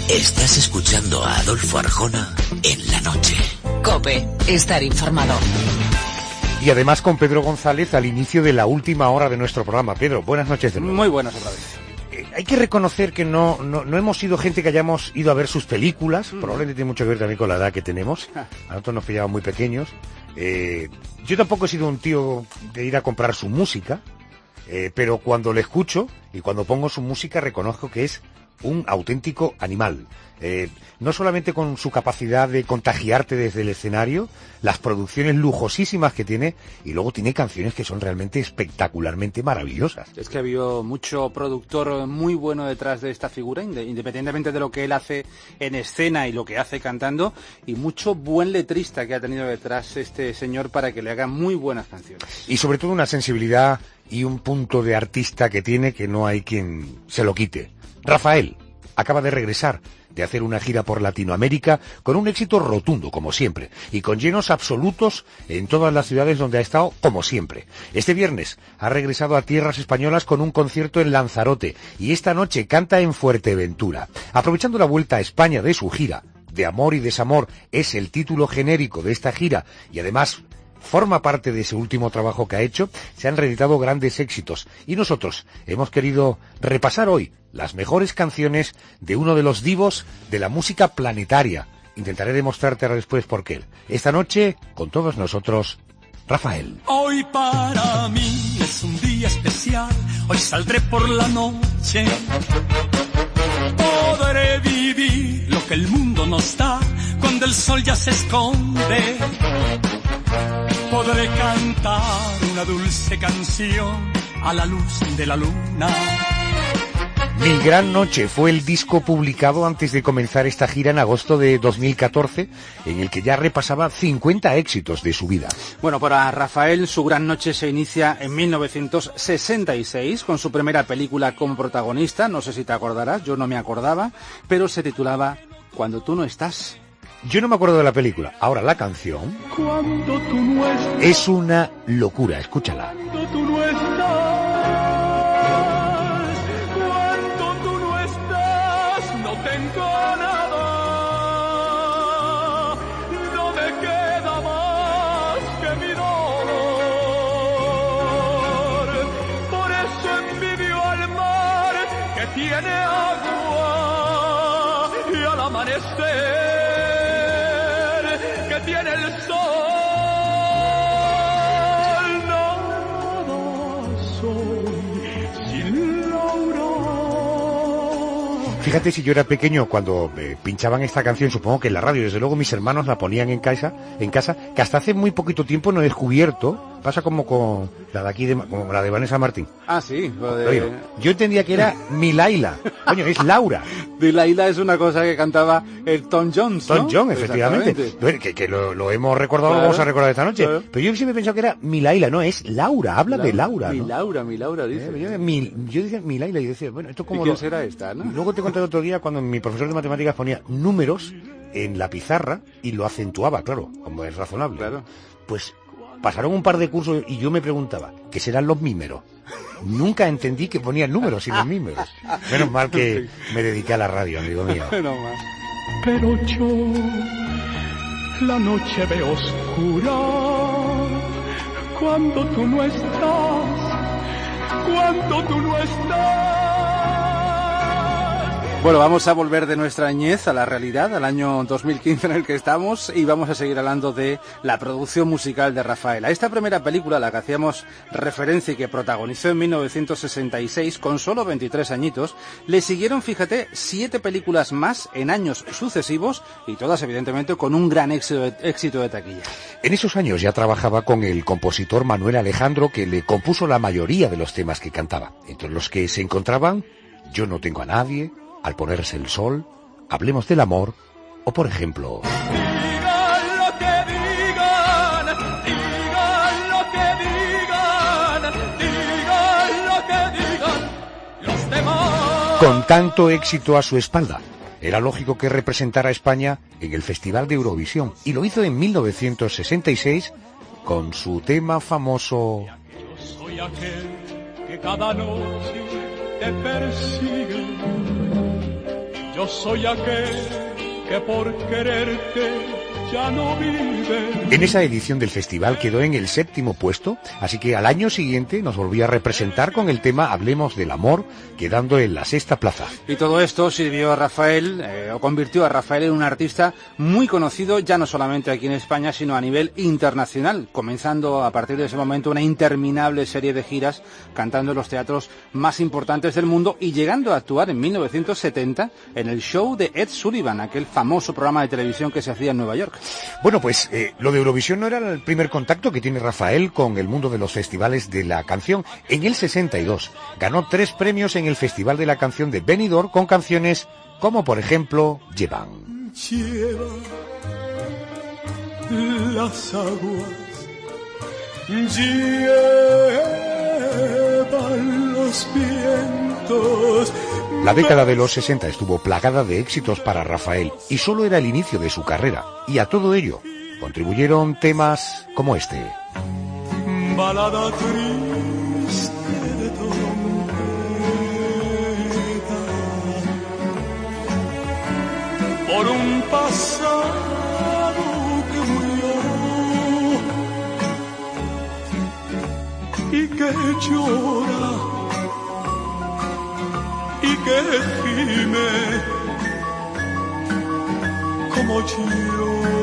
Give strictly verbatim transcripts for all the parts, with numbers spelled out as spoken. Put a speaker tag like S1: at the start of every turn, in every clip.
S1: Estás escuchando a Adolfo Arjona en la noche.
S2: COPE, estar informado.
S3: Y además con Pedro González al inicio de la última hora de nuestro programa. Pedro, buenas noches de nuevo.
S4: Muy buenas otra vez.
S3: Eh, hay que reconocer que no, no, no hemos sido gente que hayamos ido a ver sus películas. Mm. Probablemente tiene mucho que ver también con la edad que tenemos. A nosotros nos pillaban muy pequeños. Eh, yo tampoco he sido un tío de ir a comprar su música, eh, pero cuando le escucho y cuando pongo su música reconozco que es un auténtico animal. Eh, no solamente con su capacidad de contagiarte desde el escenario, las producciones lujosísimas que tiene, y luego tiene canciones que son realmente espectacularmente maravillosas.
S4: Es que ha habido mucho productor muy bueno detrás de esta figura, independientemente de lo que él hace en escena y lo que hace cantando, y mucho buen letrista que ha tenido detrás este señor para que le haga muy buenas canciones.
S3: Y sobre todo una sensibilidad y un punto de artista que tiene que no hay quien se lo quite. Rafael acaba de regresar de hacer una gira por Latinoamérica con un éxito rotundo, como siempre, y con llenos absolutos en todas las ciudades donde ha estado, como siempre. Este viernes ha regresado a tierras españolas con un concierto en Lanzarote, y esta noche canta en Fuerteventura. Aprovechando la vuelta a España de su gira, De amor y desamor es el título genérico de esta gira, y además forma parte de ese último trabajo que ha hecho, se han reeditado grandes éxitos, y nosotros hemos querido repasar hoy las mejores canciones de uno de los divos de la música planetaria. Intentaré demostrarte después por qué. Esta noche, con todos nosotros, Rafael.
S5: Hoy para mí es un día especial, hoy saldré por la noche, podré vivir lo que el mundo nos da cuando el sol ya se esconde. Podré cantar una dulce canción a la luz de la luna.
S3: Mi gran noche fue el disco publicado antes de comenzar esta gira en agosto de dos mil catorce, en el que ya repasaba cincuenta éxitos de su vida.
S4: Bueno, para Rafael su gran noche se inicia en mil novecientos sesenta y seis con su primera película como protagonista, no sé si te acordarás, yo no me acordaba, pero se titulaba Cuando tú no estás.
S3: Yo no me acuerdo de la película. Ahora, la canción
S5: Cuando tú no estás,
S3: es una locura, escúchala.
S5: Cuando tú no estás, cuando tú no estás, no tengo nada, no me queda más que mi dolor. Por eso envidio al mar que tiene agua y al amanecer tiene el sol, nada soy sin Laura.
S3: Fíjate, si yo era pequeño cuando eh, pinchaban esta canción, supongo que en la radio, desde luego mis hermanos la ponían en casa, en casa, que hasta hace muy poquito tiempo no he descubierto, pasa como con la de aquí, de, como la de Vanessa Martín.
S4: Ah, sí. Lo de...
S3: Oye, yo entendía que era mi Laila, coño, es Laura.
S4: De Laila es una cosa que cantaba el Tom Jones, ¿no?
S3: Tom Jones, efectivamente. Que, que lo, lo hemos recordado, claro, lo vamos a recordar esta noche. Claro. Pero yo siempre he pensado que era mi Laila, no, es Laura, habla Laura, de Laura,
S4: Mi
S3: ¿no?
S4: Laura, mi Laura, dice.
S3: Eh, yo, mi, yo decía mi Laila y decía, bueno, esto como...
S4: ¿Y quién
S3: lo...
S4: será esta, no?
S3: Y luego te conté otro día cuando mi profesor de matemáticas ponía números en la pizarra y lo acentuaba, claro, como es razonable.
S4: Claro.
S3: Pues pasaron un par de cursos y yo me preguntaba, ¿qué serán los mímeros? Nunca entendí que ponían números sin los mímeros. Menos mal que me dediqué a la radio, amigo mío.
S5: No más. Pero yo la noche veo oscura cuando tú no estás, cuando tú no estás.
S4: Bueno, vamos a volver de nuestra niñez a la realidad, al año dos mil quince en el que estamos, y vamos a seguir hablando de la producción musical de Rafael. A esta primera película, a la que hacíamos referencia y que protagonizó en mil novecientos sesenta y seis, con solo veintitrés añitos, le siguieron, fíjate, siete películas más en años sucesivos, y todas evidentemente con un gran éxito de, éxito de taquilla.
S3: En esos años ya trabajaba con el compositor Manuel Alejandro, que le compuso la mayoría de los temas que cantaba, entre los que se encontraban Yo no tengo a nadie, Al ponerse el sol, Hablemos del amor, o por ejemplo...
S5: Digan lo que digan, digan lo que digan, digan lo que digan los demás.
S3: Con tanto éxito a su espalda, era lógico que representara a España en el Festival de Eurovisión, y lo hizo en mil novecientos sesenta y seis con su tema famoso...
S5: Yo soy aquel que cada noche te persigue. Yo soy aquel que por quererte ya no vive.
S3: En esa edición del festival quedó en el séptimo puesto, así que al año siguiente nos volvía a representar con el tema Hablemos del amor, quedando en la sexta plaza.
S4: Y todo esto sirvió a Rafael, eh, o convirtió a Rafael en un artista muy conocido, ya no solamente aquí en España, sino a nivel internacional, comenzando a partir de ese momento una interminable serie de giras, cantando en los teatros más importantes del mundo y llegando a actuar en mil novecientos setenta en el show de Ed Sullivan, aquel famoso programa de televisión que se hacía en Nueva York.
S3: Bueno, pues eh, lo de Eurovisión no era el primer contacto que tiene Rafael con el mundo de los festivales de la canción. En el sesenta y dos ganó tres premios en el Festival de la Canción de Benidorm con canciones como, por ejemplo, Llevan.
S5: Lleva las aguas, llevan los vientos.
S3: La década de los sesenta estuvo plagada de éxitos para Rafael y solo era el inicio de su carrera. Y a todo ello contribuyeron temas como este.
S5: Balada triste de trompeta, por un pasado que murió y que llora y que gime como yo.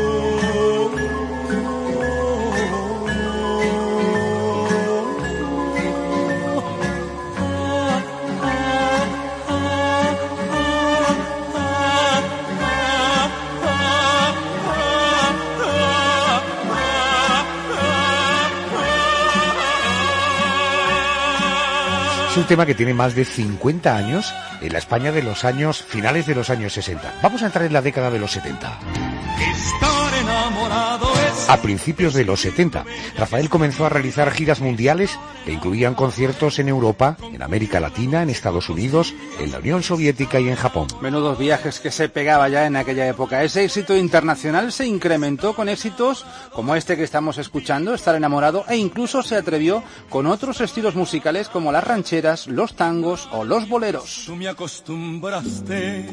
S3: Es un tema que tiene más de cincuenta años en la España de los años finales de los años sesenta. Vamos a entrar en la década de los setenta.
S5: Estar enamorado es...
S3: A principios de los setenta, Rafael comenzó a realizar giras mundiales que incluían conciertos en Europa, en América Latina, en Estados Unidos, en la Unión Soviética y en Japón.
S4: Menudos viajes que se pegaba ya en aquella época. Ese éxito internacional se incrementó con éxitos como este que estamos escuchando, Estar enamorado, e incluso se atrevió con otros estilos musicales como las rancheras, los tangos o los boleros.
S5: Tú me acostumbraste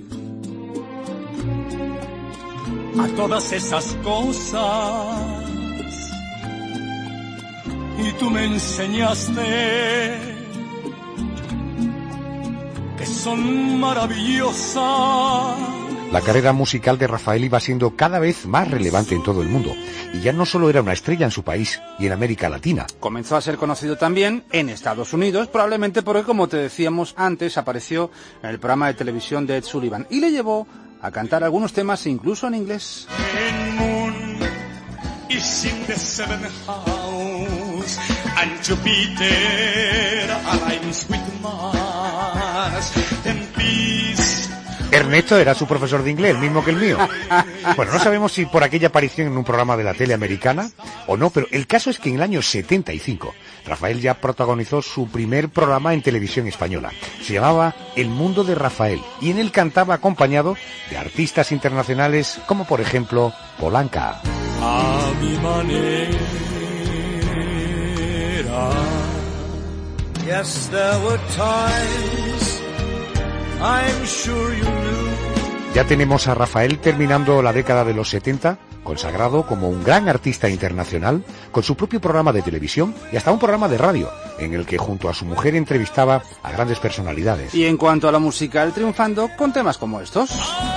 S5: a todas esas cosas y tú me enseñaste que son maravillosas.
S3: La carrera musical de Rafael iba siendo cada vez más relevante en todo el mundo, y ya no solo era una estrella en su país y en América Latina.
S4: Comenzó a ser conocido también en Estados Unidos, probablemente porque, como te decíamos antes, apareció en el programa de televisión de Ed Sullivan, y le llevó a cantar algunos temas incluso en inglés.
S3: Ernesto era su profesor de inglés, el mismo que el mío. Bueno, no sabemos si por aquella aparición en un programa de la tele americana o no, pero el caso es que en el año setenta y cinco Rafael ya protagonizó su primer programa en televisión española. Se llamaba El Mundo de Rafael y en él cantaba acompañado de artistas internacionales como, por ejemplo, Polanca.
S5: A mi manera. Yes, there were times I'm sure you knew.
S3: Ya tenemos a Rafael terminando la década de los setenta, consagrado como un gran artista internacional, con su propio programa de televisión y hasta un programa de radio, en el que junto a su mujer entrevistaba a grandes personalidades.
S4: Y en cuanto a la musical, triunfando con temas como estos.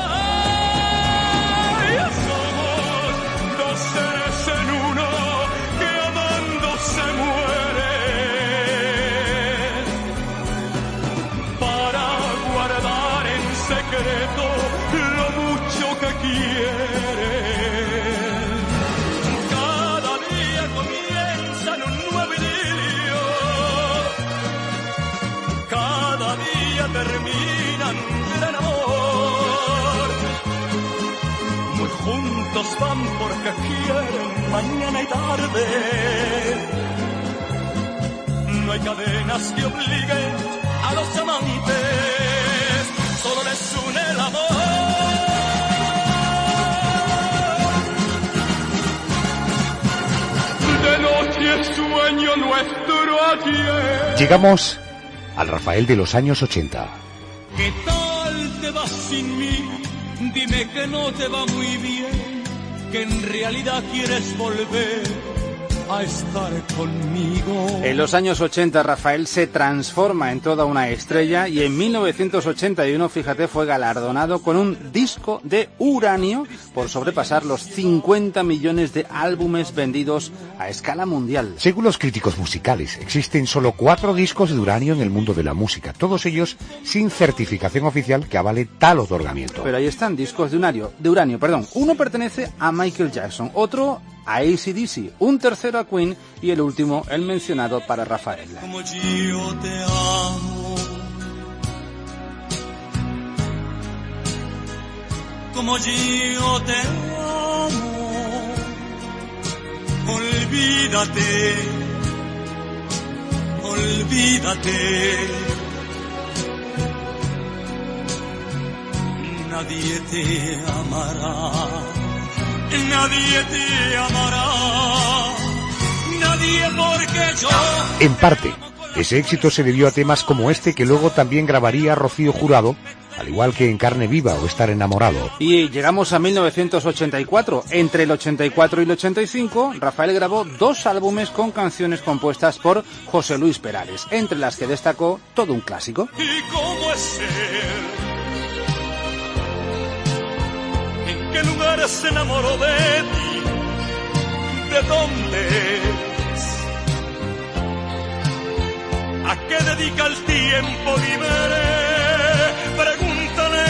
S5: Van porque quieren mañana y tarde. No hay cadenas que obliguen a los amantes, solo les une el amor. De noche sueño nuestro ayer.
S3: Llegamos al Rafael de los años ochenta.
S5: ¿Qué tal te estás sin mí, dime que no te va muy bien, que en realidad quieres volver a estar conmigo.
S4: En los años ochenta Rafael se transforma en toda una estrella y en mil novecientos ochenta y uno, fíjate, fue galardonado con un disco de uranio por sobrepasar los cincuenta millones de álbumes vendidos a escala mundial.
S3: Según los críticos musicales, existen solo cuatro discos de uranio en el mundo de la música, todos ellos sin certificación oficial que avale tal otorgamiento.
S4: Pero ahí están, discos de uranio, de uranio, perdón. Uno pertenece a Michael Jackson, otro a A C D C, un tercero a Queen y el último, el mencionado para Rafael.
S5: Como yo te amo, como yo te amo, olvídate, olvídate, nadie te amará. Nadie te amará, nadie porque yo...
S3: En parte, ese éxito se debió a temas como este que luego también grabaría Rocío Jurado, al igual que En carne viva o Estar enamorado.
S4: Y llegamos a mil novecientos ochenta y cuatro. Entre el ochenta y cuatro y el ochenta y cinco, Rafael grabó dos álbumes con canciones compuestas por José Luis Perales, entre las que destacó todo un clásico.
S5: ¿Y cómo es ser? ¿Qué lugar se enamoró de ti? ¿De dónde es? ¿A qué dedica el tiempo? Dime, pregúntale.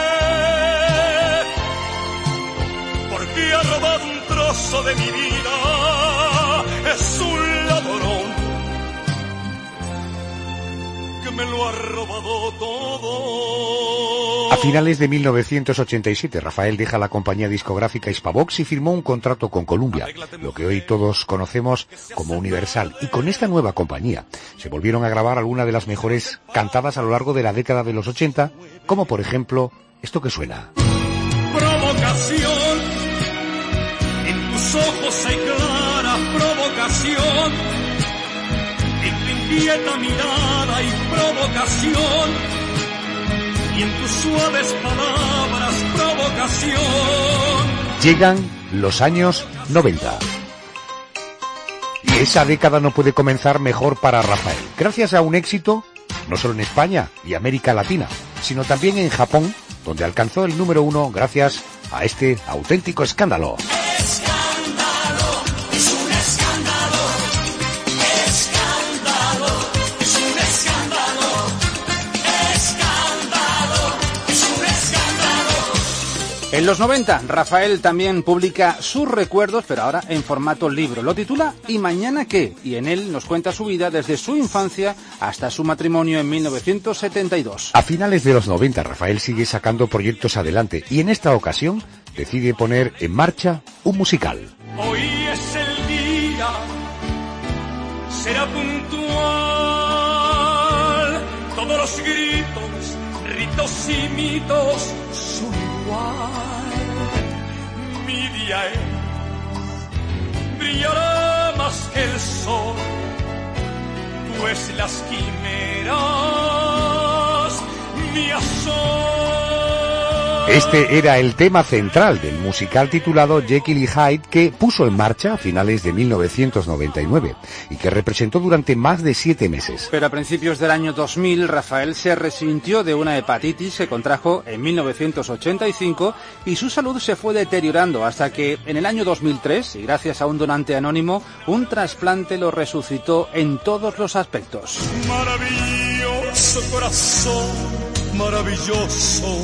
S5: ¿Por qué ha robado un trozo de mi vida? Es un ladrón que me lo ha robado todo.
S3: A finales de mil novecientos ochenta y siete, Rafael deja la compañía discográfica Hispavox y firmó un contrato con Columbia, lo que hoy todos conocemos como Universal. Y con esta nueva compañía se volvieron a grabar algunas de las mejores cantadas a lo largo de la década de los ochenta, como por ejemplo esto que suena.
S5: Provocación, en tus ojos hay clara provocación, en tu inquieta mirada hay provocación, y en tus suaves palabras provocación.
S3: Llegan los años noventa. Y esa década no puede comenzar mejor para Rafael, gracias a un éxito no solo en España y América Latina, sino también en Japón, donde alcanzó el número uno gracias a este auténtico escándalo.
S4: En los noventa, Rafael también publica sus recuerdos, pero ahora en formato libro. Lo titula ¿Y mañana qué? Y en él nos cuenta su vida desde su infancia hasta su matrimonio en mil novecientos setenta y dos.
S3: A finales de los noventa, Rafael sigue sacando proyectos adelante y en esta ocasión decide poner en marcha un musical.
S5: Hoy es el día, será puntual, todos los gritos, ritos y mitos son igual. Mi día es, brillará más que el sol, pues las quimeras mías son.
S3: Este era el tema central del musical titulado Jekyll y Hyde, que puso en marcha a finales de mil novecientos noventa y nueve y que representó durante más de siete meses.
S4: Pero a principios del año dos mil, Rafael se resintió de una hepatitis que contrajo en mil novecientos ochenta y cinco y su salud se fue deteriorando hasta que en el año dos mil tres, y gracias a un donante anónimo, un trasplante lo resucitó en todos los aspectos.
S5: Maravilloso corazón, maravilloso.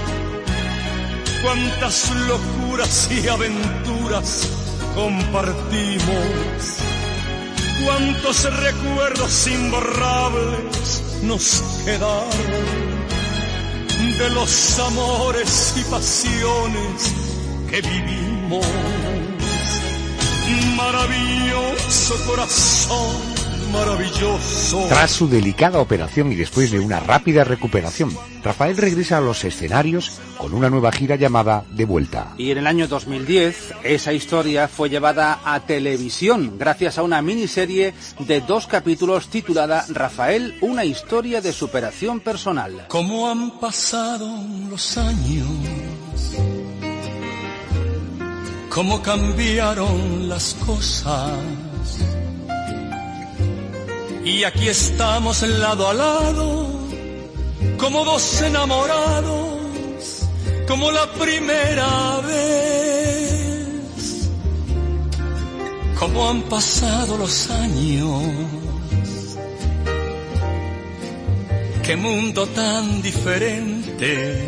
S5: Cuántas locuras y aventuras compartimos, cuántos recuerdos imborrables nos quedaron de los amores y pasiones que vivimos. Maravilloso corazón, maravilloso.
S3: Tras su delicada operación y después de una rápida recuperación, Rafael regresa a los escenarios con una nueva gira llamada De Vuelta.
S4: Y en el año dos mil diez, esa historia fue llevada a televisión gracias a una miniserie de dos capítulos titulada Rafael, una historia de superación personal.
S5: ¿Cómo han pasado los años? ¿Cómo cambiaron las cosas? Y aquí estamos lado a lado, como dos enamorados, como la primera vez. ¿Cómo han pasado los años? Qué mundo tan diferente.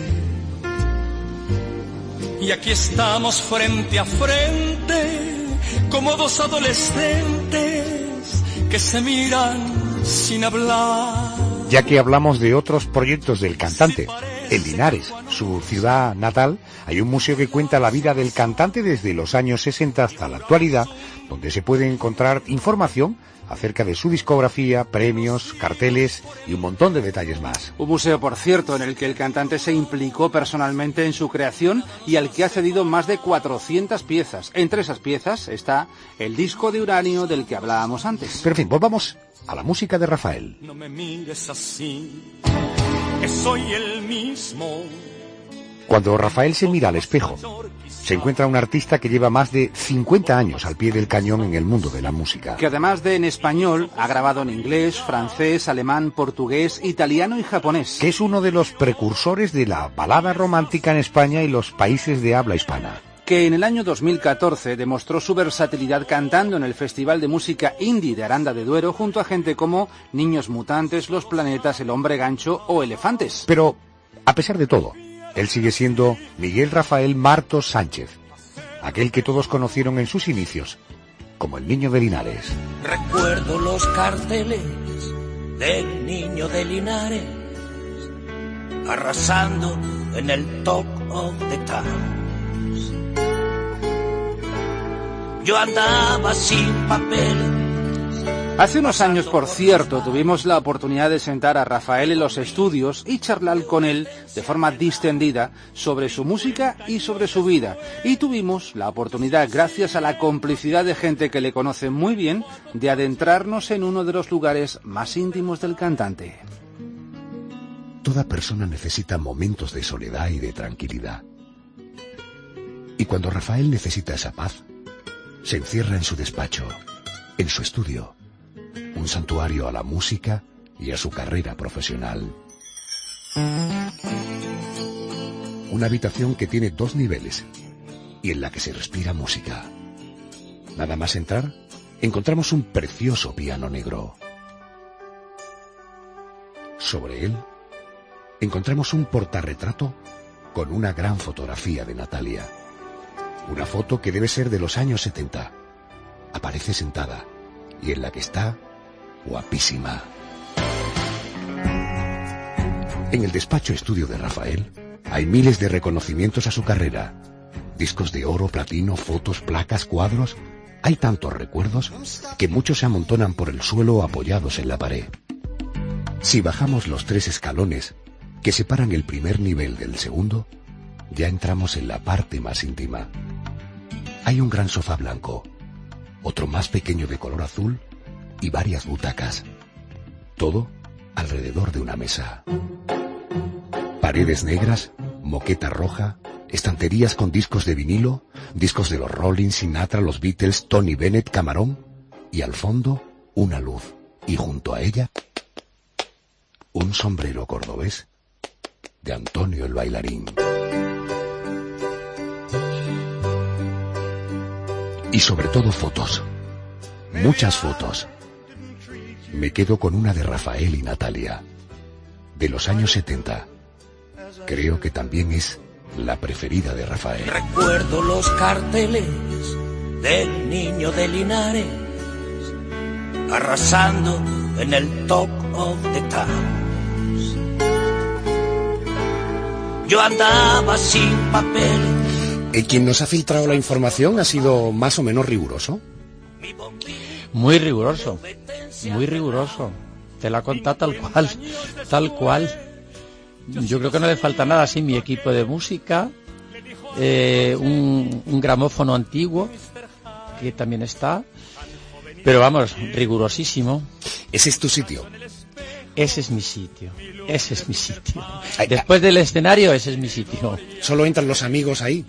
S5: Y aquí estamos frente a frente, como dos adolescentes que se miran sin hablar.
S3: Ya que hablamos de otros proyectos del cantante, en Linares, su ciudad natal, hay un museo que cuenta la vida del cantante desde los años sesenta hasta la actualidad, donde se puede encontrar información acerca de su discografía, premios, carteles y un montón de detalles más.
S4: Un museo, por cierto, en el que el cantante se implicó personalmente en su creación y al que ha cedido más de cuatrocientas piezas. Entre esas piezas está el disco de uranio del que hablábamos antes.
S3: Pero en fin, volvamos a la música de Rafael.
S5: No me mires así, que soy el mismo.
S3: Cuando Rafael se mira al espejo, se encuentra un artista que lleva más de cincuenta años al pie del cañón en el mundo de la música.
S4: Que además de en español, ha grabado en inglés, francés, alemán, portugués, italiano y japonés.
S3: Que es uno de los precursores de la balada romántica en España y los países de habla hispana.
S4: Que en el año dos mil catorce demostró su versatilidad cantando en el Festival de Música Indie de Aranda de Duero junto a gente como Niños Mutantes, Los Planetas, El Hombre Gancho o Elefantes.
S3: Pero, a pesar de todo, él sigue siendo Miguel Rafael Martos Sánchez, aquel que todos conocieron en sus inicios como el Niño de Linares.
S1: Recuerdo los carteles del Niño de Linares, arrasando en el Talk of the Towns. Yo andaba sin papeles.
S4: Hace unos años, por cierto, tuvimos la oportunidad de sentar a Rafael en los estudios y charlar con él de forma distendida sobre su música y sobre su vida. Y tuvimos la oportunidad, gracias a la complicidad de gente que le conoce muy bien, de adentrarnos en uno de los lugares más íntimos del cantante.
S3: Toda persona necesita momentos de soledad y de tranquilidad. Y cuando Rafael necesita esa paz, se encierra en su despacho, en su estudio, un santuario a la música y a su carrera profesional. Una habitación que tiene dos niveles y en la que se respira música. Nada más entrar, encontramos un precioso piano negro. Sobre él, encontramos un portarretrato con una gran fotografía de Natalia. Una foto que debe ser de los años setenta. Aparece sentada y en la que está guapísima. En el despacho estudio de Rafael hay miles de reconocimientos a su carrera. Discos de oro, platino, fotos, placas, cuadros. Hay tantos recuerdos que muchos se amontonan por el suelo apoyados en la pared. Si bajamos los tres escalones que separan el primer nivel del segundo, ya entramos en la parte más íntima. Hay un gran sofá blanco, otro más pequeño de color azul y varias butacas. Todo alrededor de una mesa. Paredes negras, moqueta roja, estanterías con discos de vinilo, discos de los Rolling, Sinatra, los Beatles, Tony Bennett, Camarón, y al fondo una luz, y junto a ella un sombrero cordobés de Antonio el Bailarín. Y sobre todo fotos, muchas fotos. Me quedo con una de Rafael y Natalia, de los años setenta. Creo que también es la preferida de Rafael.
S1: Recuerdo los carteles del Niño de Linares, arrasando en el Talk of the Towns. Yo andaba sin papeles.
S3: ¿Y quien nos ha filtrado la información ha sido más o menos riguroso?
S6: Muy riguroso. muy riguroso. Te la contado tal cual, tal cual. Yo creo que no le falta nada, sí, mi equipo de música, eh, un, un gramófono antiguo, que también está, pero vamos, rigurosísimo.
S3: Ese es tu sitio.
S6: Ese es mi sitio, ese es mi sitio. Después del escenario, ese es mi sitio.
S3: ¿Solo entran los amigos ahí?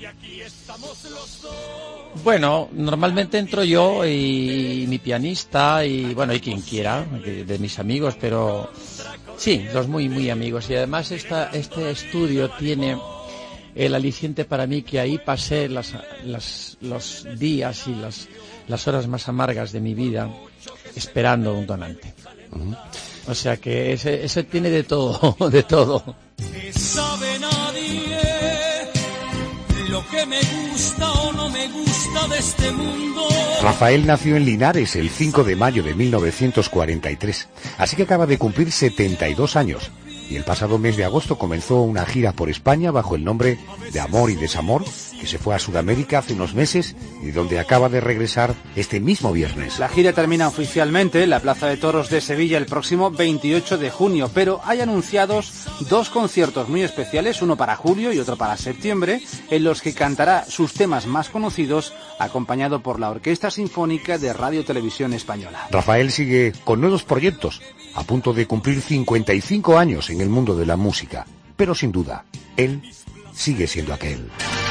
S6: Bueno, normalmente entro yo y mi pianista y bueno, y quien quiera, de, de mis amigos, pero sí, los muy, muy amigos. Y además esta, este estudio tiene el aliciente para mí que ahí pasé las, las, los días y las, las horas más amargas de mi vida esperando un donante. Uh-huh. O sea que ese, ese tiene de todo, de todo.
S5: No sabe nadie lo que me gusta o no me gusta de este mundo.
S3: Rafael nació en Linares el cinco de mayo de mil novecientos cuarenta y tres, así que acaba de cumplir setenta y dos años. Y el pasado mes de agosto comenzó una gira por España bajo el nombre de Amor y Desamor, que se fue a Sudamérica hace unos meses y donde acaba de regresar este mismo viernes.
S4: La gira termina oficialmente en la Plaza de Toros de Sevilla el próximo veintiocho de junio, pero hay anunciados dos conciertos muy especiales, uno para julio y otro para septiembre, en los que cantará sus temas más conocidos, acompañado por la Orquesta Sinfónica de Radio Televisión Española.
S3: Rafael sigue con nuevos proyectos, a punto de cumplir cincuenta y cinco años en el mundo de la música, pero sin duda, él sigue siendo aquel.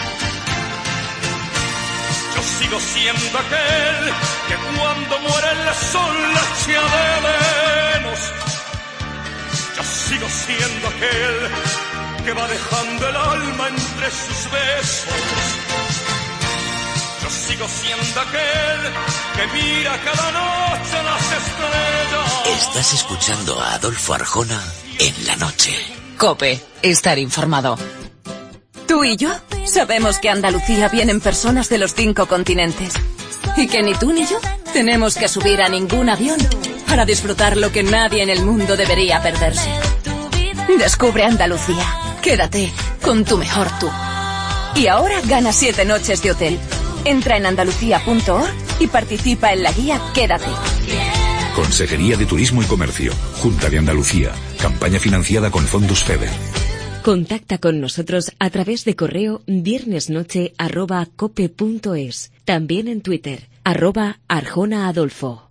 S5: Yo sigo siendo aquel que cuando muere el sol la echa de menos. Yo sigo siendo aquel que va dejando el alma entre sus besos. Yo sigo siendo aquel que mira cada noche las estrellas.
S1: Estás escuchando a Adolfo Arjona en la noche.
S2: COPE, estar informado.
S7: Tú y yo sabemos que a Andalucía vienen personas de los cinco continentes. Y que ni tú ni yo tenemos que subir a ningún avión para disfrutar lo que nadie en el mundo debería perderse. Descubre Andalucía. Quédate con tu mejor tú. Y ahora gana siete noches de hotel. Entra en andalucía punto org y participa en la guía Quédate.
S8: Consejería de Turismo y Comercio, Junta de Andalucía, campaña financiada con fondos FEDER.
S9: Contacta con nosotros a través de correo viernesnoche arroba cope punto es. También en Twitter, arroba Arjona Adolfo.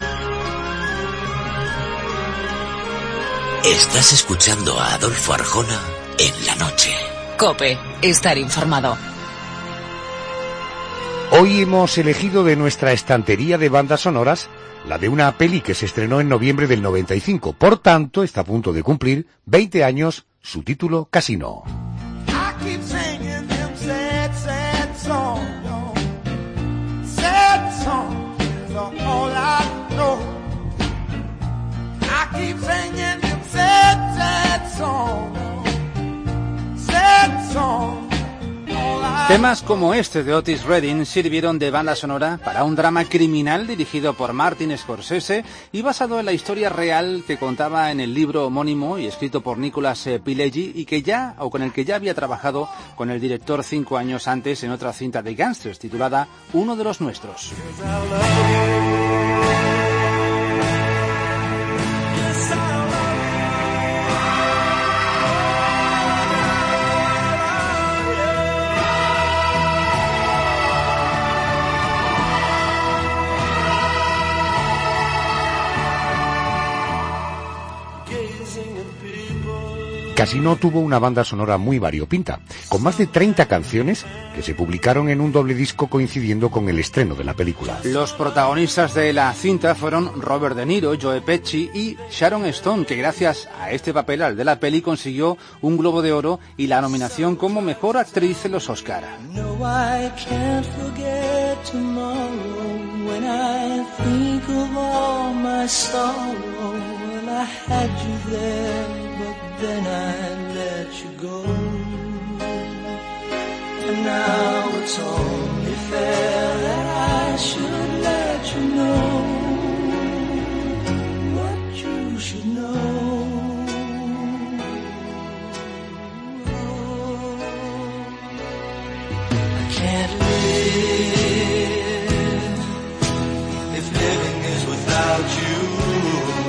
S1: Estás escuchando a Adolfo Arjona en la noche.
S2: COPE, estar informado.
S3: Hoy hemos elegido de nuestra estantería de bandas sonoras la de una peli que se estrenó en noviembre del noventa y cinco. Por tanto, está a punto de cumplir veinte años, su título Casino.
S4: Temas como este de Otis Redding sirvieron de banda sonora para un drama criminal dirigido por Martin Scorsese y basado en la historia real que contaba en el libro homónimo y escrito por Nicholas Pileggi y que ya, o con el que ya había trabajado con el director cinco años antes en otra cinta de gángsters titulada Uno de los nuestros.
S3: Casino tuvo una banda sonora muy variopinta, con más de treinta canciones que se publicaron en un doble disco coincidiendo con el estreno de la película.
S4: Los protagonistas de la cinta fueron Robert De Niro, Joe Pesci y Sharon Stone, que gracias a este papel, al de la peli, consiguió un Globo de Oro y la nominación como Mejor Actriz en los Oscar.
S10: No, I can't forget tomorrow when I think of all my sorrow. Well, I had you there, but then I let you go. And now it's only fair that I should let you know what you should know. Oh, I can't live if living is without you.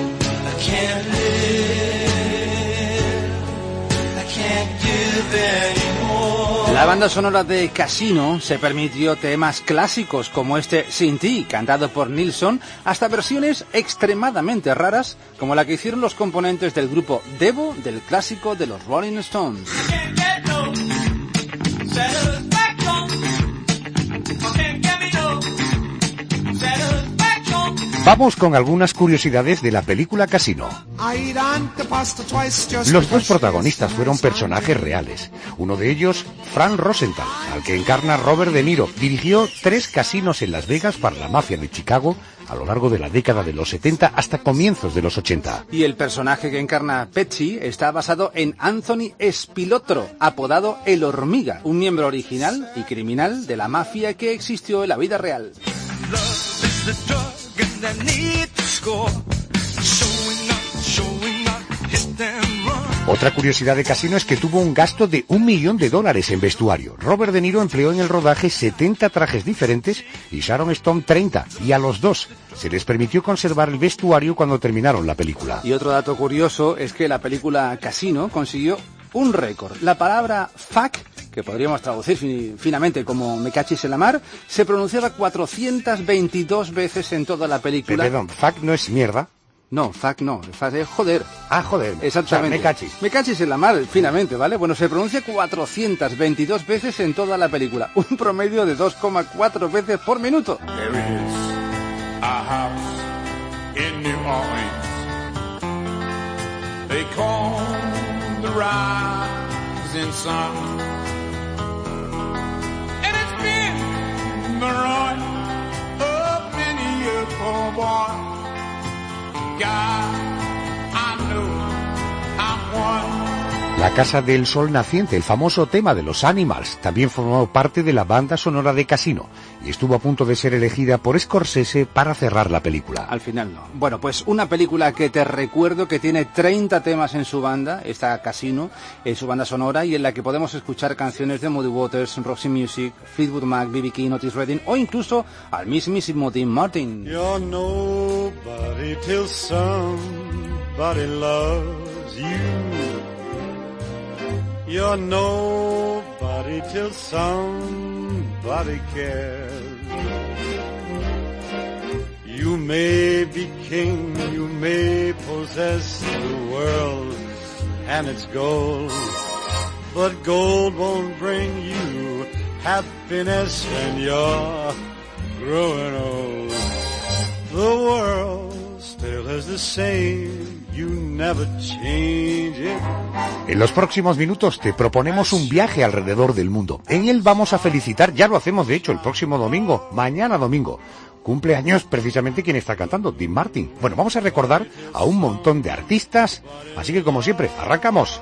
S4: La banda sonora de Casino se permitió temas clásicos como este Sin Ti, cantado por Nilsson, hasta versiones extremadamente raras como la que hicieron los componentes del grupo Devo del clásico de los Rolling Stones.
S3: Vamos con algunas curiosidades de la película Casino. Los dos protagonistas fueron personajes reales. Uno de ellos, Frank Rosenthal, al que encarna Robert De Niro, dirigió tres casinos en Las Vegas para la mafia de Chicago a lo largo de la década de los setenta hasta comienzos de los ochenta.
S4: Y el personaje que encarna Pesci está basado en Anthony Spilotro, apodado El Hormiga, un miembro original y criminal de la mafia que existió en la vida real.
S3: Otra curiosidad de Casino es que tuvo un gasto de un millón de dólares en vestuario. Robert De Niro empleó en el rodaje setenta trajes diferentes y Sharon Stone treinta, y a los dos se les permitió conservar el vestuario cuando terminaron la película.
S4: Y otro dato curioso es que la película Casino consiguió un récord. La palabra fuck, que podríamos traducir fin, finamente como me cachis en la mar, se pronunciaba cuatrocientas veintidós veces en toda la película.
S3: Perdón, fuck no es mierda.
S4: No, fuck no, fuck es joder.
S3: Ah, joder.
S4: Exactamente.
S3: O sea, me cachis.
S4: Me cachis en la mar, finamente, ¿vale? Bueno, se pronuncia cuatrocientas veintidós veces en toda la película. Un promedio de dos coma cuatro veces por minuto.
S5: There is a house in New Orleans. They call the rising sun. And it's been the ruin of many a poor boy. God, I know I'm one.
S3: La Casa del Sol Naciente, el famoso tema de los Animals, también formó parte de la banda sonora de Casino y estuvo a punto de ser elegida por Scorsese para cerrar la película.
S4: Al final no. Bueno, pues una película que te recuerdo que tiene treinta temas en su banda, esta Casino, en su banda sonora, y en la que podemos escuchar canciones de Muddy Waters, Roxy Music, Fleetwood Mac, B B King, Otis Redding o incluso al mismísimo Dean Martin.
S10: You're nobody till somebody loves you. You're nobody till somebody cares. You may be king, you may possess the world and its gold, but gold won't bring you happiness when you're growing old. The world still is the same. You never change it.
S3: En los próximos minutos te proponemos un viaje alrededor del mundo. En él vamos a felicitar, ya lo hacemos de hecho el próximo domingo, mañana domingo. Cumpleaños precisamente quien está cantando, Dean Martin. Bueno, vamos a recordar a un montón de artistas, así que como siempre, arrancamos.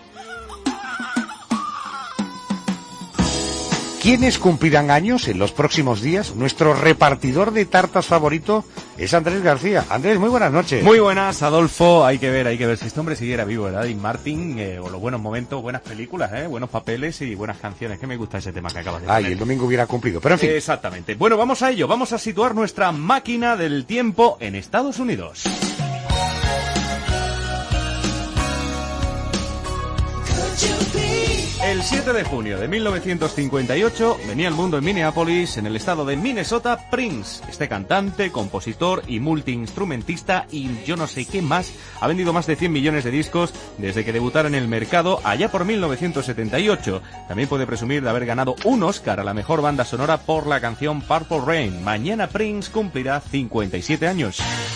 S3: ¿Quiénes cumplirán años en los próximos días? Nuestro repartidor de tartas favorito es Andrés García. Andrés, muy buenas noches.
S11: Muy buenas, Adolfo. Hay que ver, hay que ver si este hombre siguiera vivo, ¿verdad? Dean Martin, eh, o los buenos momentos, buenas películas, ¿eh? Buenos papeles y buenas canciones. Que me gusta ese tema que acabas de poner.
S3: Ay, el domingo hubiera cumplido, pero en fin.
S11: Exactamente. Bueno, vamos a ello. Vamos a situar nuestra máquina del tiempo en Estados Unidos. El siete de junio de mil novecientos cincuenta y ocho venía al mundo en Minneapolis, en el estado de Minnesota, Prince. Este cantante, compositor y multiinstrumentista y yo no sé qué más, ha vendido más de cien millones de discos desde que debutara en el mercado allá por mil novecientos setenta y ocho. También puede presumir de haber ganado un Oscar a la mejor banda sonora por la canción Purple Rain. Mañana Prince cumplirá cincuenta y siete años.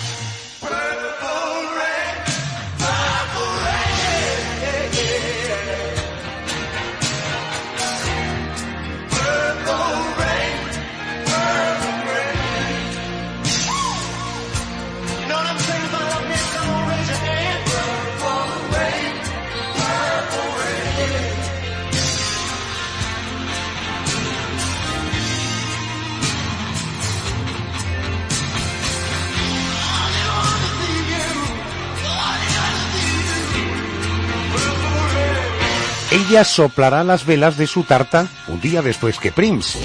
S3: Ella soplará las velas de su tarta un día después que Prince.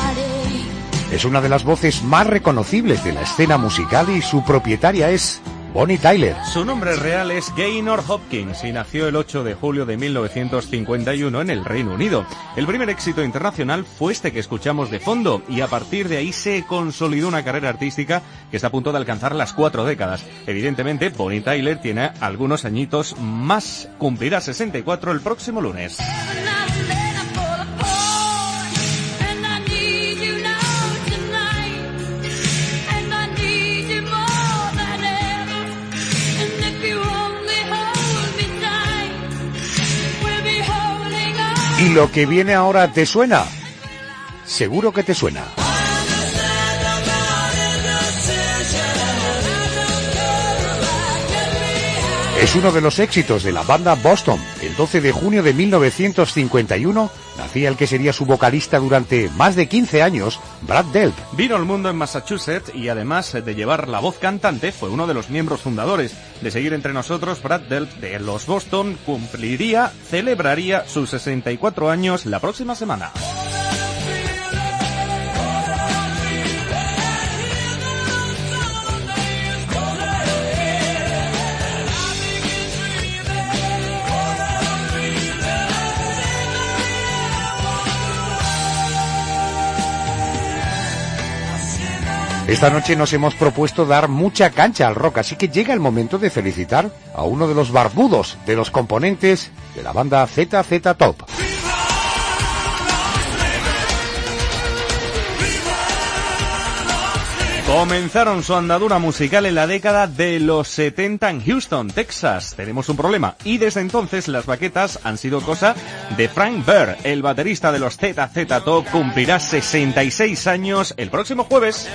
S3: Es una de las voces más reconocibles de la escena musical y su propietaria es Bonnie Tyler.
S11: Su nombre real es Gaynor Hopkins y nació el ocho de julio de mil novecientos cincuenta y uno en el Reino Unido. El primer éxito internacional fue este que escuchamos de fondo y a partir de ahí se consolidó una carrera artística que está a punto de alcanzar las cuatro décadas. Evidentemente, Bonnie Tyler tiene algunos añitos más, cumplirá sesenta y cuatro el próximo lunes.
S3: ¿Y lo que viene ahora te suena? Seguro que te suena. Es uno de los éxitos de la banda Boston. El doce de junio de mil novecientos cincuenta y uno nacía el que sería su vocalista durante más de quince años, Brad Delp.
S11: Vino al mundo en Massachusetts y además de llevar la voz cantante, fue uno de los miembros fundadores. De seguir entre nosotros, Brad Delp de los Boston cumpliría, celebraría sus sesenta y cuatro años la próxima semana.
S3: Esta noche nos hemos propuesto dar mucha cancha al rock, así que llega el momento de felicitar a uno de los barbudos de los componentes de la banda Z Z Top.
S11: Comenzaron su andadura musical en la década de los setenta en Houston, Texas. Tenemos un problema. Y desde entonces las baquetas han sido cosa de Frank Bear. El baterista de los Z Z Top cumplirá sesenta y seis años el próximo jueves.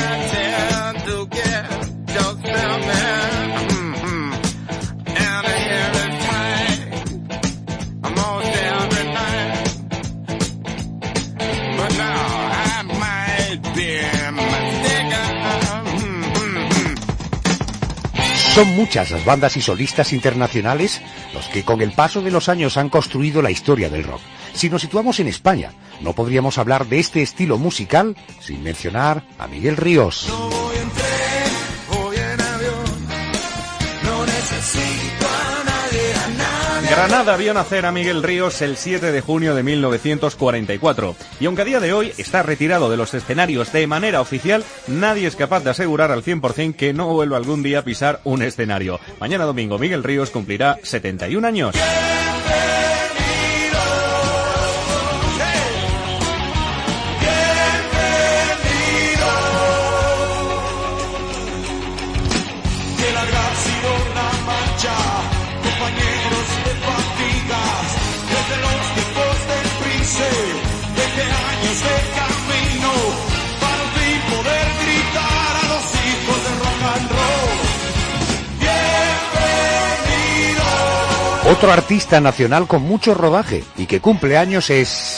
S3: Son muchas las bandas y solistas internacionales los que con el paso de los años han construido la historia del rock. Si nos situamos en España, no podríamos hablar de este estilo musical sin mencionar a Miguel Ríos.
S10: No voy en tren, voy en avión, no necesito a nadie, a nadie.
S11: Granada vio nacer a Miguel Ríos el siete de junio de mil novecientos cuarenta y cuatro. Y aunque a día de hoy está retirado de los escenarios de manera oficial, nadie es capaz de asegurar al cien por ciento que no vuelva algún día a pisar un escenario. Mañana domingo Miguel Ríos cumplirá setenta y un años.
S3: Otro artista nacional con mucho rodaje y que cumple años es...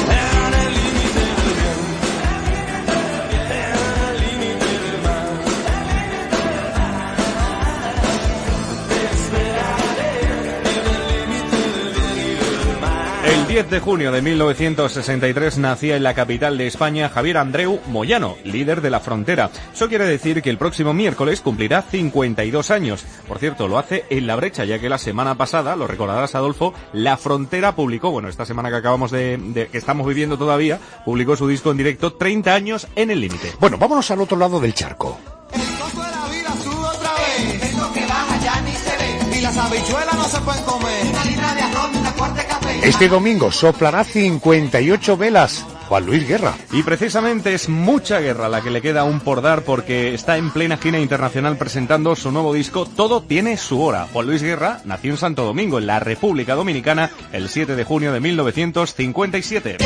S11: El diez de junio de mil novecientos sesenta y tres nacía en la capital de España Javier Andreu Moyano, líder de La Frontera. Eso quiere decir que el próximo miércoles cumplirá cincuenta y dos años. Por cierto, lo hace en La Brecha, ya que la semana pasada, lo recordarás Adolfo, La Frontera publicó, bueno, esta semana que acabamos de, de que estamos viviendo todavía, publicó su disco en directo treinta años en el límite.
S3: Bueno, vámonos al otro lado del charco.
S10: El costo de la vida sube otra vez, es lo que baja ya ni se ve, y las habichuelas no se pueden comer, una libra de arroz, una cuarta de café.
S3: Este domingo soplará cincuenta y ocho velas Juan Luis Guerra.
S11: Y precisamente es mucha guerra la que le queda aún por dar porque está en plena gira internacional presentando su nuevo disco Todo tiene su hora. Juan Luis Guerra nació en Santo Domingo, en la República Dominicana, el siete de junio de mil novecientos cincuenta y siete.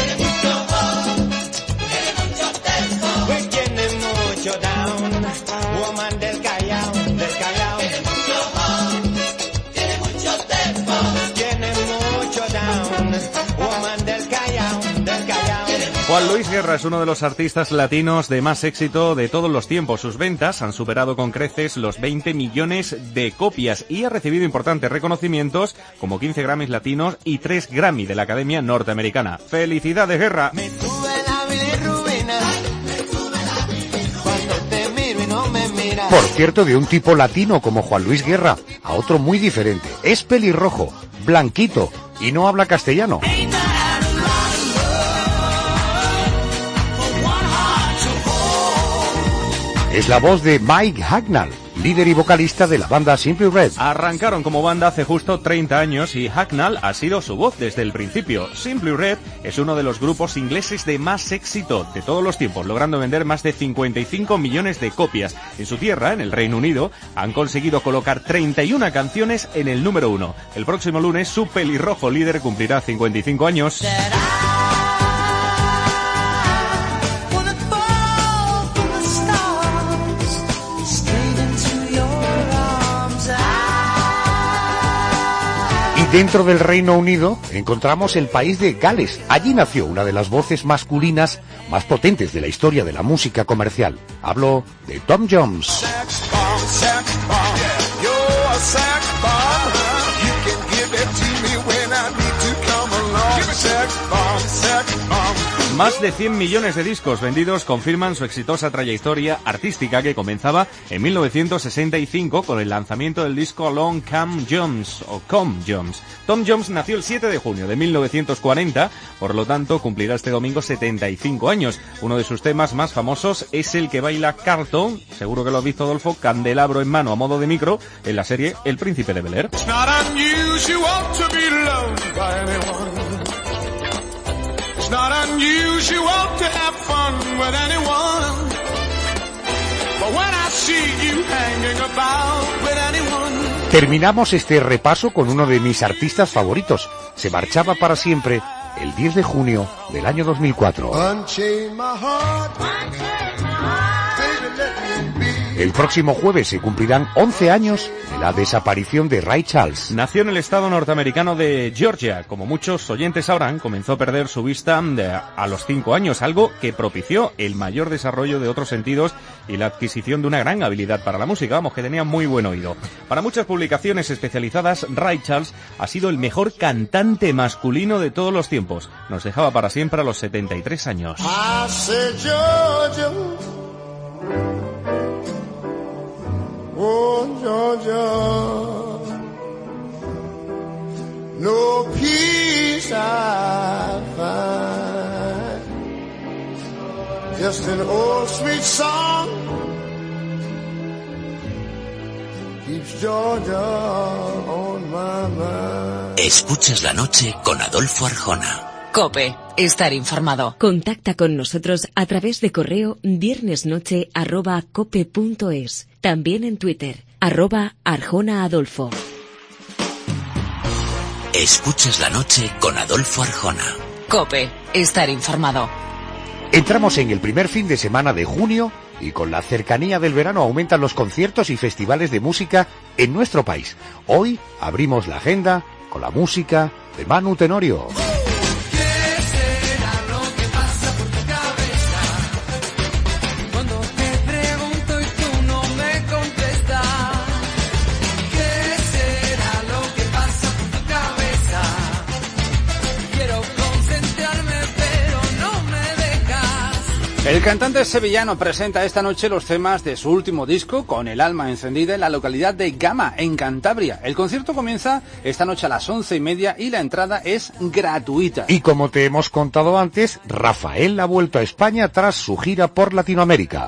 S11: Juan Luis Guerra es uno de los artistas latinos de más éxito de todos los tiempos. Sus ventas han superado con creces los veinte millones de copias y ha recibido importantes reconocimientos como quince Grammys latinos y tres Grammy de la Academia Norteamericana. ¡Felicidades, Guerra!
S10: Me sube la bilirrubina cuando te miro y no me miras.
S3: Por cierto, de un tipo latino como Juan Luis Guerra a otro muy diferente. Es pelirrojo, blanquito y no habla castellano. Es la voz de Mike Hacknall, líder y vocalista de la banda Simply Red.
S11: Arrancaron como banda hace justo treinta años y Hacknall ha sido su voz desde el principio. Simply Red es uno de los grupos ingleses de más éxito de todos los tiempos, logrando vender más de cincuenta y cinco millones de copias. En su tierra, en el Reino Unido, han conseguido colocar treinta y una canciones en el número uno. El próximo lunes, su pelirrojo líder cumplirá cincuenta y cinco años.
S3: Dentro del Reino Unido encontramos el país de Gales. Allí nació una de las voces masculinas más potentes de la historia de la música comercial. Hablo de Tom Jones.
S11: Más de cien millones de discos vendidos confirman su exitosa trayectoria artística que comenzaba en mil novecientos sesenta y cinco con el lanzamiento del disco Along Came Jones o Come Jones. Tom Jones nació el siete de junio de mil novecientos cuarenta, por lo tanto cumplirá este domingo setenta y cinco años. Uno de sus temas más famosos es el que baila Carlton, seguro que lo has visto, Adolfo, candelabro en mano a modo de micro en la serie El Príncipe de Bel-Air. Not unusual to have fun with anyone, but when I see you hanging about with anyone.
S3: Terminamos este repaso con uno de mis artistas favoritos. Se marchaba para siempre el diez de junio del año dos mil cuatro. El próximo jueves se cumplirán once años de la desaparición de Ray Charles.
S11: Nació en el estado norteamericano de Georgia. Como muchos oyentes sabrán, comenzó a perder su vista de a los cinco años, algo que propició el mayor desarrollo de otros sentidos y la adquisición de una gran habilidad para la música. Vamos, que tenía muy buen oído. Para muchas publicaciones especializadas, Ray Charles ha sido el mejor cantante masculino de todos los tiempos. Nos dejaba para siempre a los setenta y tres años.
S12: Oh, Georgia, no peace I find, just an old sweet song keeps Georgia on my mind.
S1: Escuchas la noche con Adolfo Arjona.
S2: COPE, estar informado.
S9: Contacta con nosotros a través de correo viernesnoche arroba cope punto es. También en Twitter, arroba Arjona Adolfo.
S1: Escuchas la noche con Adolfo Arjona.
S2: COPE, estar informado.
S3: Entramos en el primer fin de semana de junio y con la cercanía del verano aumentan los conciertos y festivales de música en nuestro país. Hoy abrimos la agenda con la música de Manu Tenorio.
S4: El cantante sevillano presenta esta noche los temas de su último disco, Con el alma encendida, en la localidad de Gama, en Cantabria. El concierto comienza esta noche a las once y media y la entrada es gratuita.
S3: Y como te hemos contado antes, Rafael ha vuelto a España tras su gira por Latinoamérica.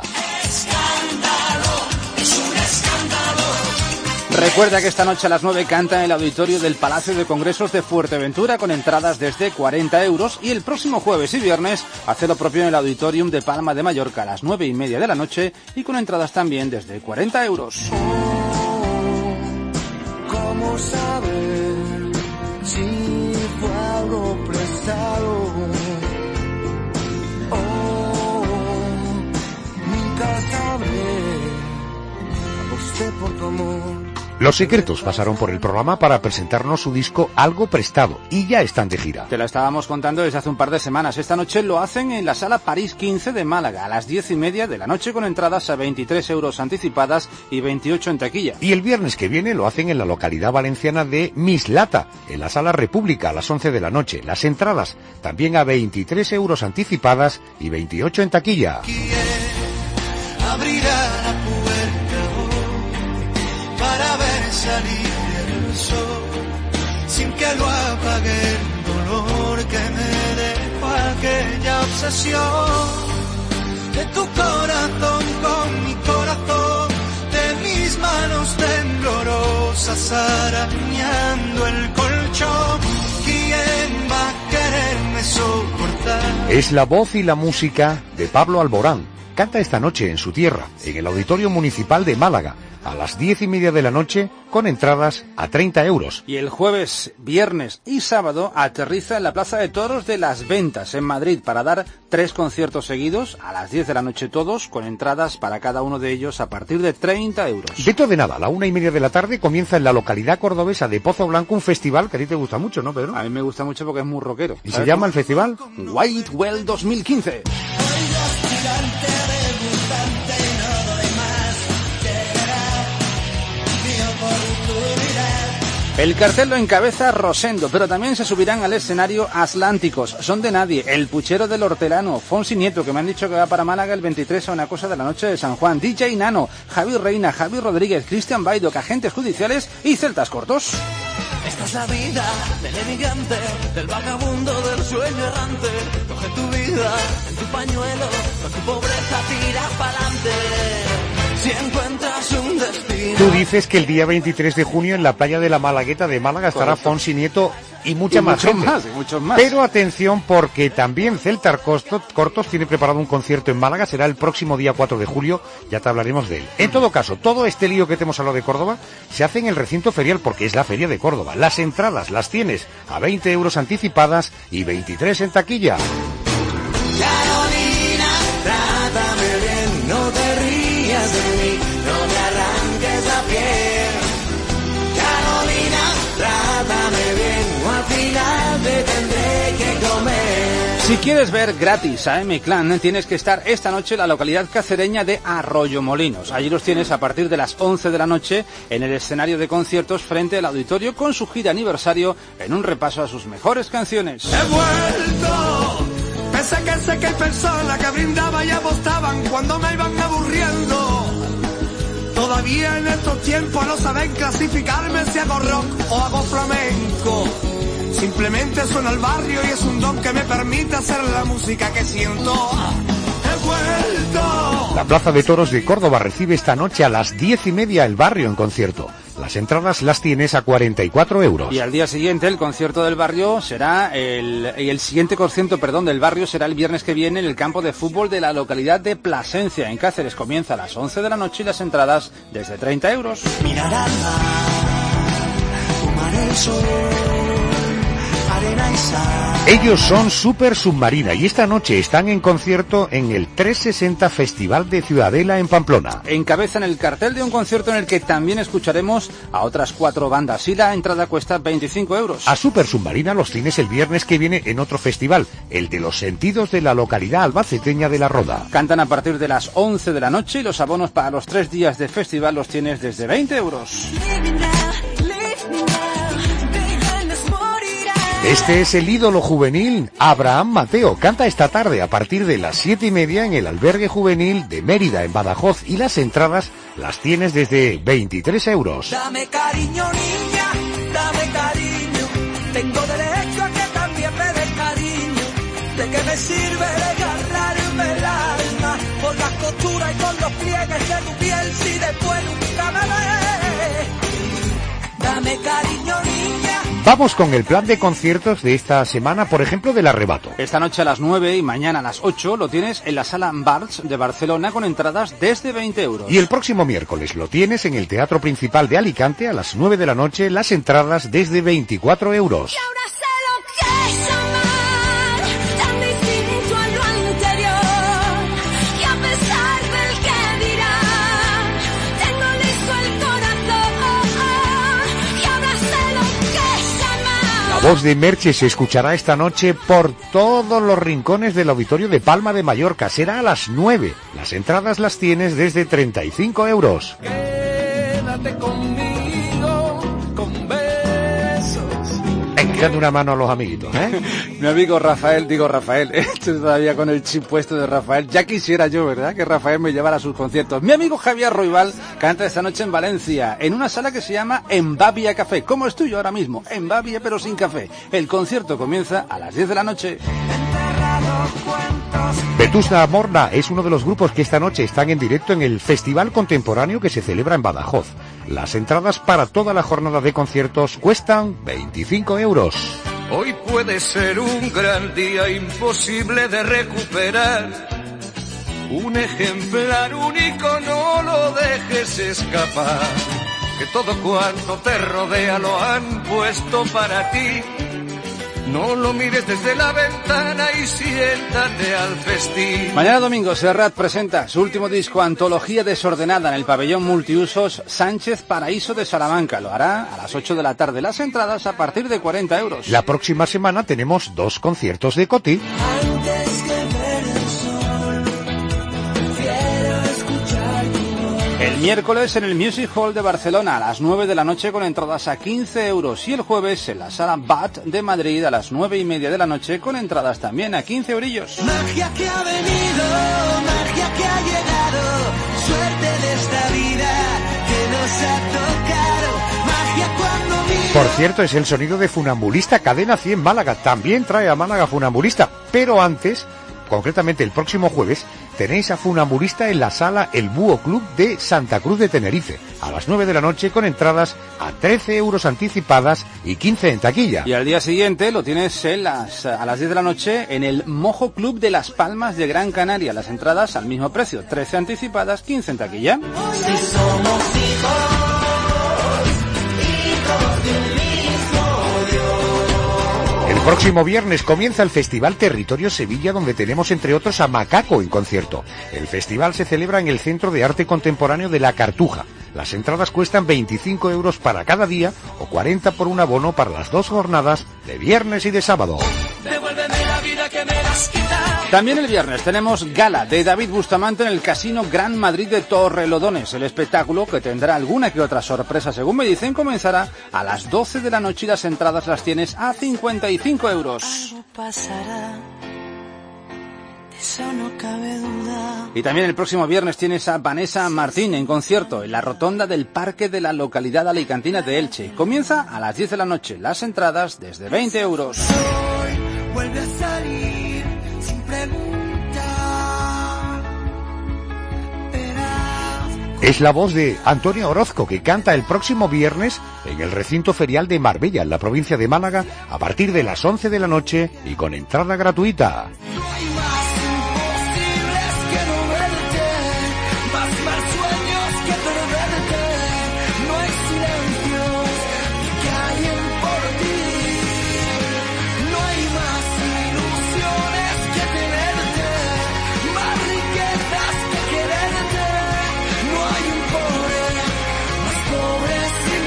S4: Recuerda que esta noche a las nueve canta en el auditorio del Palacio de Congresos de Fuerteventura con entradas desde cuarenta euros y el próximo jueves y viernes hace lo propio en el Auditorium de Palma de Mallorca a las nueve y media de la noche y con entradas también desde cuarenta euros.
S12: ¿Cómo saber si fue algo prestado? Oh, nunca sabré, aposté por tu amor.
S3: Los Secretos pasaron por el programa para presentarnos su disco Algo Prestado y ya están de gira.
S4: Te lo estábamos contando desde hace un par de semanas. Esta noche lo hacen en la Sala París quince de Málaga a las diez y media de la noche con entradas a veintitrés euros anticipadas y veintiocho en taquilla.
S3: Y el viernes que viene lo hacen en la localidad valenciana de Mislata, en la Sala República a las once de la noche. Las entradas también a veintitrés euros anticipadas y veintiocho en taquilla.
S12: ¿Quién abrirá la puerta? salir el sol, sin que lo apague el dolor que me dejó aquella obsesión de tu corazón con mi corazón, de mis manos temblorosas arañando el colchón. ¿Quién va a quererme soportar?
S3: Es la voz y la música de Pablo Alborán. Canta esta noche en su tierra, en el Auditorio Municipal de Málaga, a las diez y media de la noche, con entradas a treinta euros.
S4: Y el jueves, viernes y sábado aterriza en la Plaza de Toros de Las Ventas, en Madrid, para dar tres conciertos seguidos, a las diez de la noche todos, con entradas para cada uno de ellos a partir de treinta euros.
S3: Dentro de nada, a la una y media de la tarde, comienza en la localidad cordobesa de Pozo Blanco un festival que a ti te gusta mucho, ¿no, Pedro?
S4: A mí me gusta mucho porque es muy rockero.
S3: ¿Y se llama el festival?
S4: Whitewell dos mil quince. El cartel lo encabeza Rosendo, pero también se subirán al escenario Atlánticos, Son de Nadie, El Puchero del Hortelano, Fonsi Nieto, que me han dicho que va para Málaga el veintitrés a una cosa de la noche de San Juan, D J Nano, Javi Reina, Javi Rodríguez, Cristian Baido, Agentes Judiciales y Celtas Cortos.
S12: Esta es la vida del emigrante, del vagabundo, del sueño errante. Coge tu vida en tu pañuelo, con tu pobreza tira pa'lante. Si encuentras un destino.
S3: Tú dices que el día veintitrés de junio en la playa de la Malagueta de Málaga estará Fonsi Nieto y mucha
S4: y
S3: más
S4: muchos
S3: gente.
S4: más, y muchos más.
S3: Pero atención, porque también Celtas Cortos, Cortos tiene preparado un concierto en Málaga, será el próximo día cuatro de julio, ya te hablaremos de él. En todo caso, todo este lío que te hemos hablado de Córdoba se hace en el recinto ferial porque es la feria de Córdoba. Las entradas las tienes a veinte euros anticipadas y veintitrés en taquilla.
S12: Carolina, trátame bien, no te rías de mí, no me arranques la piel. Carolina, trátame bien, o al final te tendré que comer.
S4: Si quieres ver gratis a M-Clan, tienes que estar esta noche en la localidad cacereña de Arroyomolinos. Allí los tienes a partir de las once de la noche en el escenario de conciertos frente al auditorio con su gira aniversario en un repaso a sus mejores canciones.
S12: He vuelto, pese a que sé que hay personas que brindaban y apostaban cuando me iban aburriendo. Todavía en estos tiempos no saben clasificarme si hago rock o hago flamenco. Simplemente suena al barrio y es un don que me permite hacer la música que siento. He vuelto.
S3: La Plaza de Toros de Córdoba recibe esta noche a las diez y media el barrio en concierto. Las entradas las tienes a cuarenta y cuatro euros.
S4: Y al día siguiente el concierto del barrio será el, y el siguiente concierto, perdón, del barrio será el viernes que viene en el campo de fútbol de la localidad de Plasencia, en Cáceres. Comienza a las once de la noche y las entradas desde treinta euros.
S12: Mirar al mar, fumar el sol.
S3: Ellos son Super Submarina y esta noche están en concierto en el trescientos sesenta Festival de Ciudadela en Pamplona.
S4: Encabezan el cartel de un concierto en el que también escucharemos a otras cuatro bandas y la entrada cuesta veinticinco euros.
S3: A Super Submarina los tienes el viernes que viene en otro festival, el de los sentidos de la localidad albaceteña de La Roda.
S4: Cantan a partir de las once de la noche y los abonos para los tres días de festival los tienes desde veinte euros.
S3: Este es el ídolo juvenil Abraham Mateo. Canta esta tarde a partir de las siete y media en el albergue juvenil de Mérida, en Badajoz, y las entradas las tienes desde veintitrés euros.
S12: Dame cariño, niña, dame cariño. Tengo derecho a que también me des cariño. ¿De qué me sirve desgarrarme el alma por las costuras y con los pliegues de tu piel si después nunca me ves? Dame cariño, niña.
S3: Vamos con el plan de conciertos de esta semana, por ejemplo, del Arrebato.
S4: Esta noche a las nueve y mañana a las ocho lo tienes en la Sala Barts de Barcelona con entradas desde veinte euros.
S3: Y el próximo miércoles lo tienes en el Teatro Principal de Alicante a las nueve de la noche, las entradas desde veinticuatro euros. La voz de Merche se escuchará esta noche por todos los rincones del auditorio de Palma de Mallorca. Será a las nueve. Las entradas las tienes desde treinta y cinco euros.
S12: Quédate conmigo con besos.
S3: En echando una mano a los amiguitos, ¿eh?
S4: Mi amigo Rafael, digo Rafael, estoy todavía con el chip puesto de Rafael. Ya quisiera yo, ¿verdad?, que Rafael me llevara a sus conciertos. Mi amigo Javier Roibal canta esta noche en Valencia, en una sala que se llama Embabia Café, como es tuyo ahora mismo, Embabia pero sin café. El concierto comienza a las diez de la noche.
S3: Vetusta Morla es uno de los grupos que esta noche están en directo en el Festival Contemporáneo que se celebra en Badajoz. Las entradas para toda la jornada de conciertos cuestan veinticinco euros.
S1: Hoy puede ser un gran día imposible de recuperar. Un ejemplar único, no lo dejes escapar. Que todo cuanto te rodea lo han puesto para ti. No lo mires desde la ventana y siéntate al festín.
S4: Mañana domingo Serrat presenta su último disco, Antología Desordenada, en el pabellón multiusos Sánchez Paraíso de Salamanca. Lo hará a las ocho de la tarde. Las entradas a partir de cuarenta euros.
S3: La próxima semana tenemos dos conciertos de Coti.
S10: Antes que ver el sol, quiero escuchar tu voz.
S4: El miércoles en el Music Hall de Barcelona a las nueve de la noche con entradas a quince euros. Y el jueves en la Sala B A T de Madrid a las nueve y media de la noche con entradas también a quince eurillos.
S10: Magia que ha venido, magia que ha llegado, suerte de esta vida que nos ha tocado, magia cuando miro.
S3: Por cierto, es el sonido de Funambulista, Cadena cien Málaga. También trae a Málaga Funambulista, pero antes, concretamente el próximo jueves, tenéis a Funambulista en la sala El Búho Club de Santa Cruz de Tenerife, a las nueve de la noche con entradas a trece euros anticipadas y quince en taquilla.
S4: Y al día siguiente lo tienes en las, a las diez de la noche en el Mojo Club de Las Palmas de Gran Canaria. Las entradas al mismo precio, trece anticipadas, quince en taquilla.
S10: Si somos hijos, hijos de un mismo Dios.
S3: El próximo viernes comienza el Festival Territorio Sevilla, donde tenemos entre otros a Macaco en concierto. El festival se celebra en el Centro de Arte Contemporáneo de La Cartuja. Las entradas cuestan veinticinco euros para cada día o cuarenta por un abono para las dos jornadas de viernes y de sábado.
S10: Devuélveme la vida que me has quitado.
S4: También el viernes tenemos Gala de David Bustamante en el Casino Gran Madrid de Torrelodones. El espectáculo, que tendrá alguna que otra sorpresa según me dicen, comenzará a las doce de la noche y las entradas las tienes a cincuenta y cinco euros.
S10: Algo pasará, de eso no cabe duda.
S4: Y también el próximo viernes tienes a Vanessa Martín en concierto en la rotonda del parque de la localidad alicantina de Elche. Comienza a las diez de la noche. Las entradas desde veinte euros.
S10: Hoy vuelve a salir sin preguntar. Verás.
S3: Es la voz de Antonio Orozco, que canta el próximo viernes en el recinto ferial de Marbella, en la provincia de Málaga, a partir de las once de la noche y con entrada gratuita.
S10: No hay más imposibles que no verte, más más sueños que perderte. No hay silencios que callen por ti. No hay más ilusiones que tenerte, más riquezas que quererte. No hay un pobre más pobre sin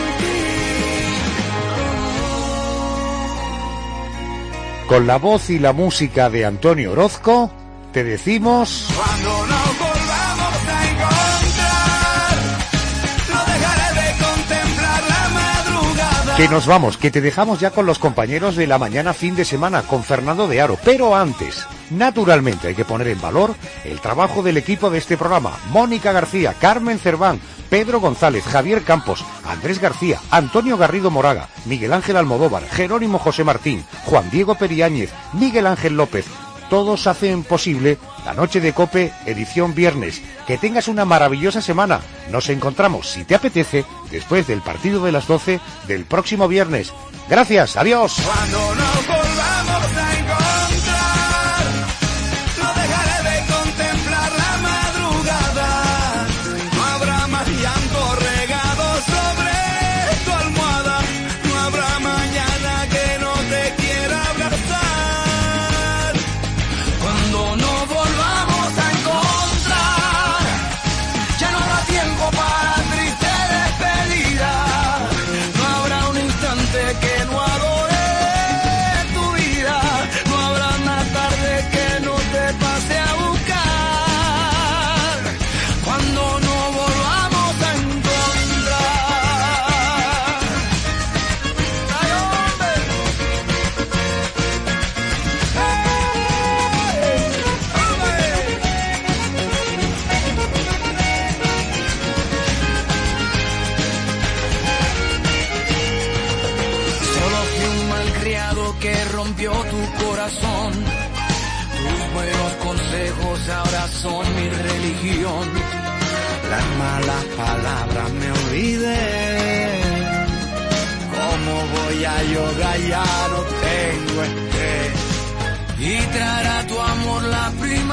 S10: ti.
S3: Con la voz y la música de Antonio Orozco, te decimos...
S12: Cuando nos volvamos a encontrar, no dejaré de contemplar la madrugada.
S3: Que nos vamos, que te dejamos ya con los compañeros de la mañana fin de semana, con Fernando de Aro. Pero antes, naturalmente hay que poner en valor el trabajo del equipo de este programa. Mónica García, Carmen Cerván, Pedro González, Javier Campos, Andrés García, Antonio Garrido Moraga, Miguel Ángel Almodóvar, Jerónimo José Martín, Juan Diego Periáñez, Miguel Ángel López. Todos hacen posible la Noche de COPE, edición viernes. Que tengas una maravillosa semana. Nos encontramos, si te apetece, después del partido de las doce del próximo viernes. Gracias, adiós.
S12: Cuando nos volvamos a encontrar, no dejaré de contemplar la madrugada. No habrá más llanto regado sobre tu almohada. No habrá mañana que no te quiera abrazar. Cuando nos volvamos a encontrar, ya no habrá tiempo para triste despedida. No habrá un instante que no adore
S1: tu corazón. Tus buenos consejos ahora son mi religión.
S12: Las malas palabras me olvidé. ¿Cómo voy a llorar? Ya no tengo estrés.
S1: Y traerá tu amor la primavera.